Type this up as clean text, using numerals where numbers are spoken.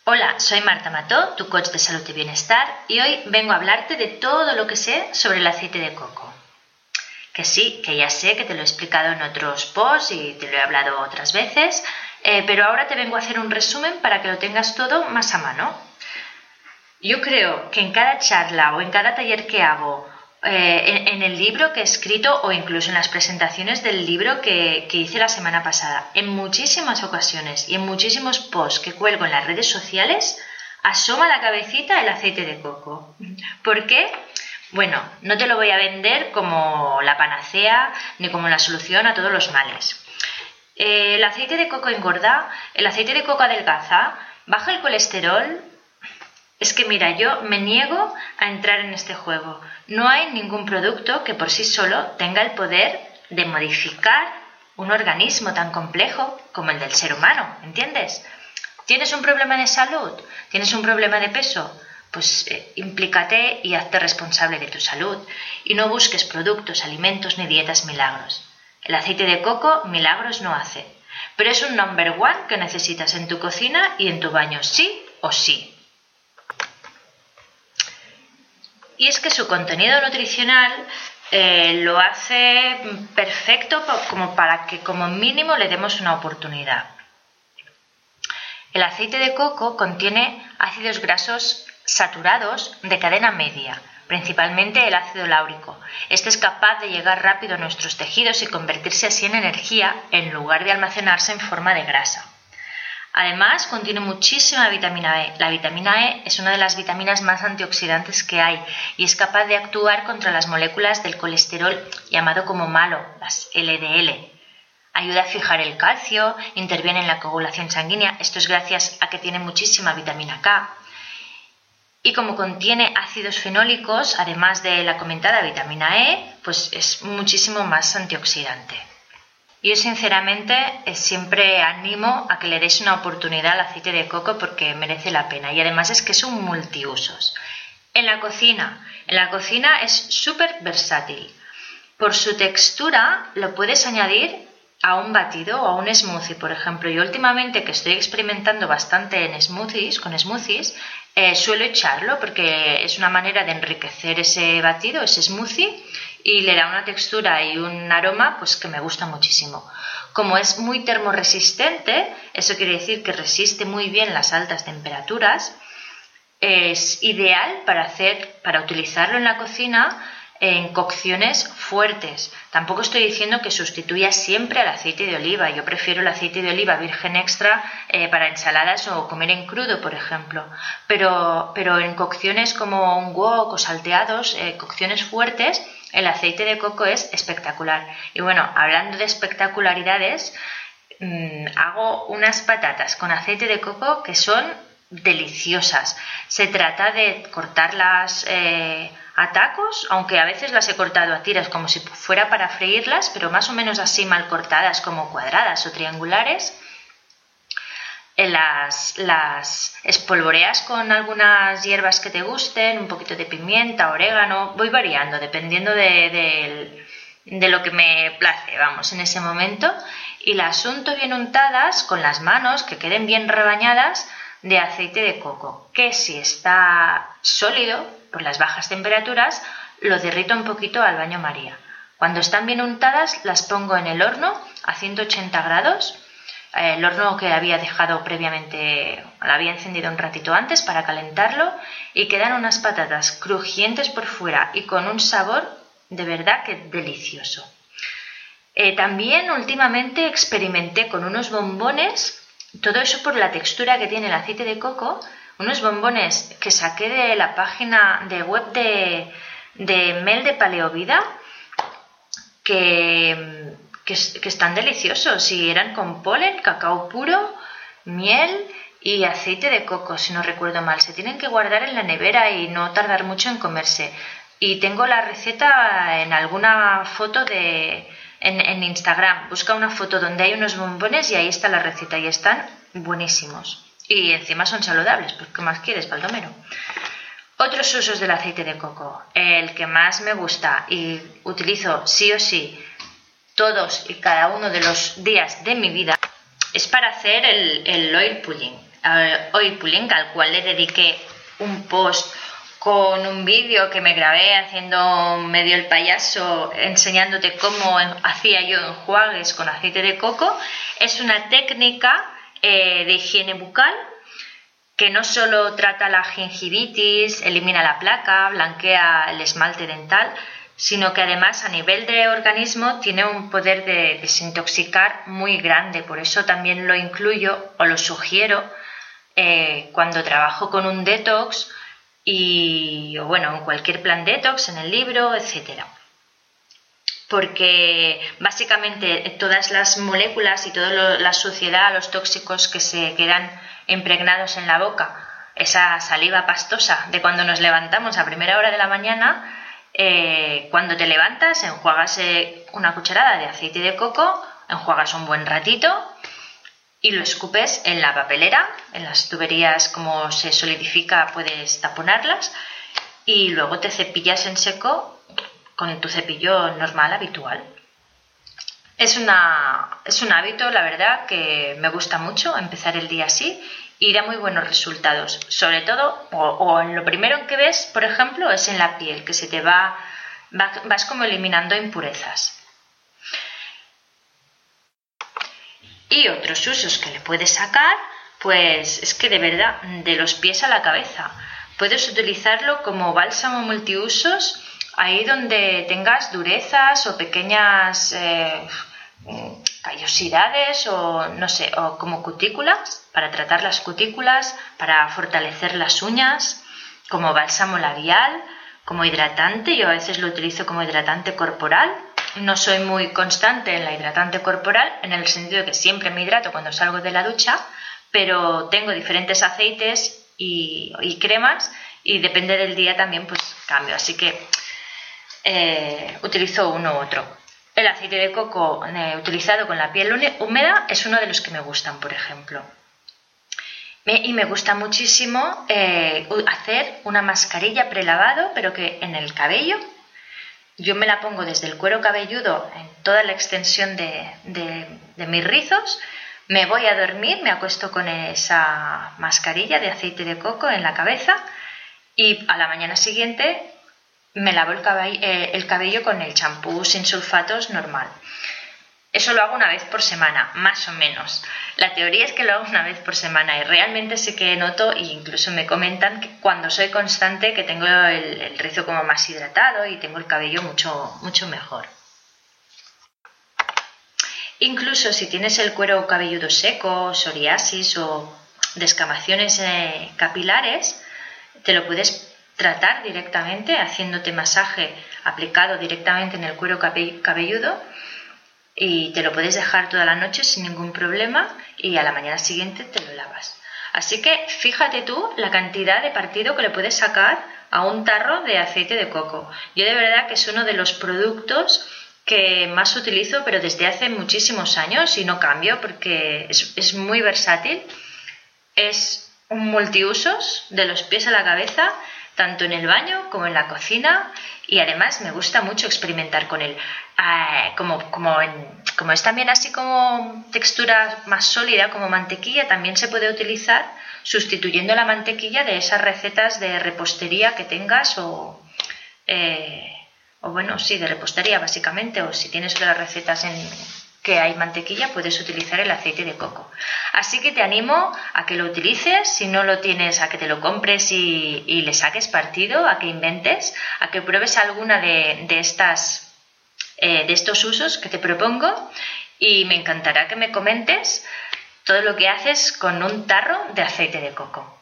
Hola, soy Marta Mató, tu coach de salud y bienestar, y hoy vengo a hablarte de todo lo que sé sobre el aceite de coco. Que sí, que ya sé que te lo he explicado en otros posts y te lo he hablado otras veces, pero ahora te vengo a hacer un resumen para que lo tengas todo más a mano. Yo creo que en cada charla o en cada taller que hago, en el libro que he escrito o incluso en las presentaciones del libro que hice la semana pasada, en muchísimas ocasiones y en muchísimos posts que cuelgo en las redes sociales, asoma la cabecita el aceite de coco. ¿Por qué? Bueno, no te lo voy a vender como la panacea ni como la solución a todos los males. El aceite de coco engorda, el aceite de coco adelgaza, baja el colesterol. Es que mira, yo me niego a entrar en este juego. No hay ningún producto que por sí solo tenga el poder de modificar un organismo tan complejo como el del ser humano, ¿entiendes? ¿Tienes un problema de salud? ¿Tienes un problema de peso? Pues implícate y hazte responsable de tu salud y no busques productos, alimentos ni dietas milagros. El aceite de coco milagros no hace, pero es un number one que necesitas en tu cocina y en tu baño sí o sí. Y es que su contenido nutricional lo hace perfecto como para que como mínimo le demos una oportunidad. El aceite de coco contiene ácidos grasos saturados de cadena media, principalmente el ácido láurico. Este es capaz de llegar rápido a nuestros tejidos y convertirse así en energía en lugar de almacenarse en forma de grasa. Además, contiene muchísima vitamina E. La vitamina E es una de las vitaminas más antioxidantes que hay y es capaz de actuar contra las moléculas del colesterol llamado como malo, las LDL. Ayuda a fijar el calcio, interviene en la coagulación sanguínea, esto es gracias a que tiene muchísima vitamina K. Y como contiene ácidos fenólicos, además de la comentada vitamina E, pues es muchísimo más antioxidante. Yo sinceramente siempre animo a que le deis una oportunidad al aceite de coco porque merece la pena y además es que es un multiusos. En la cocina es súper versátil. Por su textura lo puedes añadir a un batido o a un smoothie, por ejemplo. Yo últimamente que estoy experimentando bastante en smoothies, suelo echarlo porque es una manera de enriquecer ese batido, ese smoothie, y le da una textura y un aroma pues que me gusta muchísimo. Como es muy termorresistente, eso quiere decir que resiste muy bien las altas temperaturas, es ideal para utilizarlo en la cocina en cocciones fuertes. Tampoco estoy diciendo que sustituya siempre al aceite de oliva. Yo prefiero el aceite de oliva virgen extra para ensaladas o comer en crudo, por ejemplo. Pero en cocciones como un wok o salteados, cocciones fuertes, el aceite de coco es espectacular. Y bueno, hablando de espectacularidades, hago unas patatas con aceite de coco que son deliciosas. Se trata de cortarlas a tacos, aunque a veces las he cortado a tiras como si fuera para freírlas, pero más o menos así mal cortadas como cuadradas o triangulares. Las espolvoreas con algunas hierbas que te gusten, un poquito de pimienta, orégano, voy variando dependiendo de lo que me place, vamos, en ese momento, y las unto bien untadas con las manos, que queden bien rebañadas de aceite de coco, que si está sólido por las bajas temperaturas lo derrito un poquito al baño María. Cuando están bien untadas las pongo en el horno a 180 grados, el horno que había dejado previamente, lo había encendido un ratito antes para calentarlo, y quedan unas patatas crujientes por fuera y con un sabor de verdad que delicioso. También últimamente experimenté con unos bombones, todo eso por la textura que tiene el aceite de coco, unos bombones que saqué de la página de web de Mel de Paleovida, que están deliciosos y eran con polen, cacao puro, miel y aceite de coco, si no recuerdo mal. Se tienen que guardar en la nevera y no tardar mucho en comerse. Y tengo la receta en alguna foto en Instagram. Busca una foto donde hay unos bombones y ahí está la receta y están buenísimos. Y encima son saludables, pues ¿qué más quieres, Baldomero? Otros usos del aceite de coco. El que más me gusta y utilizo sí o sí todos y cada uno de los días de mi vida es para hacer el oil pulling. Oipulinca, al cual le dediqué un post con un vídeo que me grabé haciendo medio el payaso, enseñándote cómo hacía yo enjuagues con aceite de coco. Es una técnica de higiene bucal que no solo trata la gingivitis, elimina la placa, blanquea el esmalte dental, sino que además a nivel de organismo tiene un poder de desintoxicar muy grande. Por eso también lo incluyo o lo sugiero cuando trabajo con un detox o bueno, en cualquier plan detox, en el libro, etcétera. Porque básicamente todas las moléculas y toda la suciedad, los tóxicos que se quedan impregnados en la boca, esa saliva pastosa de cuando nos levantamos a primera hora de la mañana, cuando te levantas enjuagas una cucharada de aceite de coco, enjuagas un buen ratito y lo escupes en la papelera, en las tuberías. Como se solidifica puedes taponarlas y luego te cepillas en seco con tu cepillo normal, habitual. Es un hábito, la verdad, que me gusta mucho empezar el día así y da muy buenos resultados. Sobre todo, o en lo primero en que ves, por ejemplo, es en la piel, que se te vas como eliminando impurezas. Y otros usos que le puedes sacar, pues es que de verdad, de los pies a la cabeza. Puedes utilizarlo como bálsamo multiusos, ahí donde tengas durezas o pequeñas callosidades o no sé, o como cutículas, para tratar las cutículas, para fortalecer las uñas, como bálsamo labial, como hidratante. Yo a veces lo utilizo como hidratante corporal. No soy muy constante en la hidratante corporal, en el sentido de que siempre me hidrato cuando salgo de la ducha, pero tengo diferentes aceites y cremas y depende del día también pues cambio, así que utilizo uno u otro. El aceite de coco utilizado con la piel húmeda es uno de los que me gustan, por ejemplo. Y me gusta muchísimo hacer una mascarilla prelavado, pero que en el cabello. Yo me la pongo desde el cuero cabelludo en toda la extensión de mis rizos. Me voy a dormir, me acuesto con esa mascarilla de aceite de coco en la cabeza y a la mañana siguiente me lavo el cabello con el champú sin sulfatos normal. Eso lo hago una vez por semana, más o menos. La teoría es que lo hago una vez por semana y realmente sí que noto, e incluso me comentan que cuando soy constante, que tengo el rizo como más hidratado y tengo el cabello mucho mejor. Incluso si tienes el cuero cabelludo seco, psoriasis o descamaciones capilares, te lo puedes tratar directamente haciéndote masaje aplicado directamente en el cuero cabelludo. Y te lo puedes dejar toda la noche sin ningún problema y a la mañana siguiente te lo lavas. Así que fíjate tú la cantidad de partido que le puedes sacar a un tarro de aceite de coco. Yo de verdad que es uno de los productos que más utilizo, pero desde hace muchísimos años y no cambio porque es muy versátil. Es un multiusos de los pies a la cabeza, tanto en el baño como en la cocina, y además me gusta mucho experimentar con él. Como es también así como textura más sólida, como mantequilla, también se puede utilizar sustituyendo la mantequilla de esas recetas de repostería que tengas o bueno, sí, de repostería básicamente, o si tienes otras recetas que hay mantequilla, puedes utilizar el aceite de coco. Así que te animo a que lo utilices, si no lo tienes, a que te lo compres y le saques partido, a que inventes, a que pruebes alguna de estos usos que te propongo y me encantará que me comentes todo lo que haces con un tarro de aceite de coco.